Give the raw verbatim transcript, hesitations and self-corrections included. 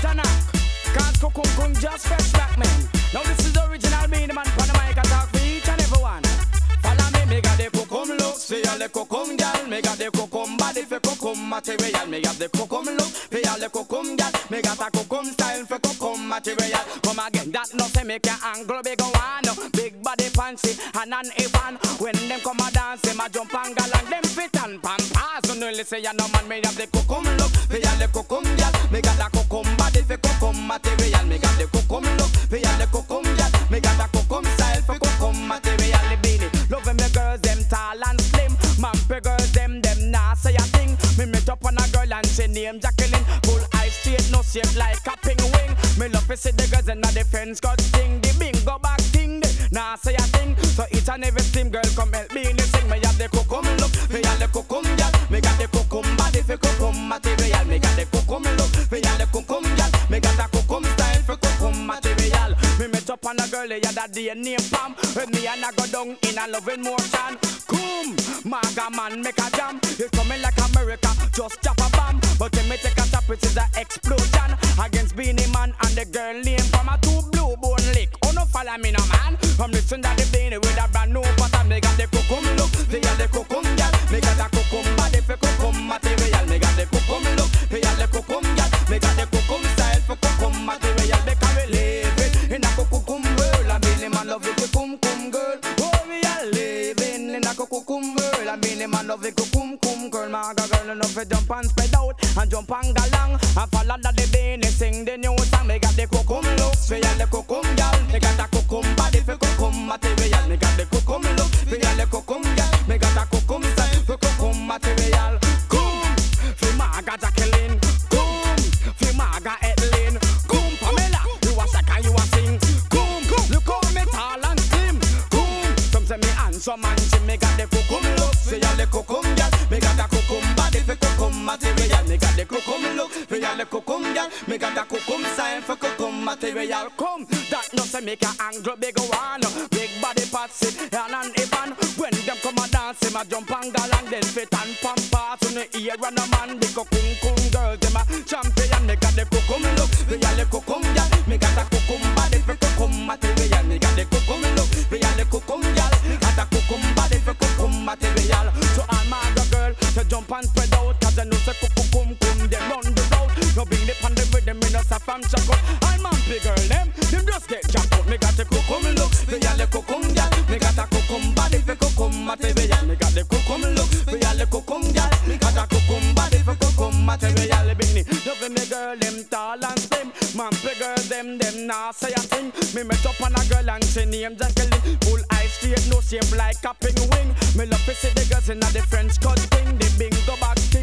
Tanak, can't cook kum kum just fresh back man. Now this is the original meaning man from the mic I talk for each and every one. Follow me, me got the kukum looks for all the kukum gal. Me got the kukum body for kukum material. Me got the kukum look for all the kukum gal. Me got a kukum style for kukum material. Come again, that no say make your angle big one. Big body fancy and an even. When them come a dance, them a jump and gal and them fit and pampas. So no listen, ya no man, me have the kukum look for all the kukum gal. Me got a kukum body for kukum material. Me got the kukum look for all the kukum gal. Me got a kukum style for kukum material. The beanie. Loving me girls, them tall and slim. Mampy girls, them, them nah say a thing. Me meet up on a girl and she name Jacqueline. Full eyes straight, no shape like a penguin. Me love to see the girls and the friends got sting. The bingo back thing, they nah say a thing. So each and every steam girl come help me in the sing. Me have the kukum look, me have the kukum gal. Me got the kukum body for kukum material. Me got the kukum look, me have the kukum gal. Me got the kukum style for kukum material. Me met up on a girl, yeah, that day named Pam. With me and I go down in a loving motion. Come, maga man, make a jam. It's coming like America, just chop a bomb. But when me take a tap, it is an explosion. Against Beanie Man and the girl named from a two blue bone lick. Oh no, follow me no man. I'm listening to the Beanie with a brand new pattern. Me got the kukum look, they got the kukum gal. Me got the kukum body for kukum material. Me got the kukum look, they got the kukum gal. Me got the kukum style for kukum material. Because we live it in a kukum world. A Beanie Man love it, kukum kum girl. Oh, we are living in a kukum world. A Beanie Man love it, kukum kum girl. Maga girl enough to jump and spread out and jump and galang and follow that the Beanie sing the new song. Me got the kukum looks for all the kukum gal. Me got a kukum body for kukum material. Me got the kukum look for all the kukum gal. Me got a kukum style for kukum material. Come for Maga Jacqueline. Come for Maga Etlin. Come Pamela, you a shaka, you a sing. Come, look how me tall and slim. Come, some say me handsome and Jim. Me got the kukum look for all the kukum gal. Me got a kukum body for kukum material. Me got the kukum look for all the kukum gal. Me got a kukum style for kukum material. Come, that no say make a angle big one. Big body patsy and an even. When them come a dance, them a jump and galang. Then fit and pampas on the ear and a man. The kukum kum girl, them a champion. Me got the kukum look for all the kukum gal. Me got a kukum body for kukum material. Me got the kukum look for all the kukum gal. Got a kukum body for kukum material. So all my girl, to jump and spread out. Cause they know say kukum kum kum, them run the road. No bring the pan the rhythm, me no say fam check out. All my big girl, them, them just get jacked out. Me got the kukum look for all the kukum gal. Me got a kukum body for kukum material. Me got the kukum look for all the kukum gal. Me got a kukum body for kukum material. Beanie, loving me girl, them tall and slim. Man, big girl, them, them nah say a thing. Me met up on a girl and she named Jacqueline. Full eyes straight, no shape like a penguin. Me love to see the girls in a the French cut thing. The bingo back thing.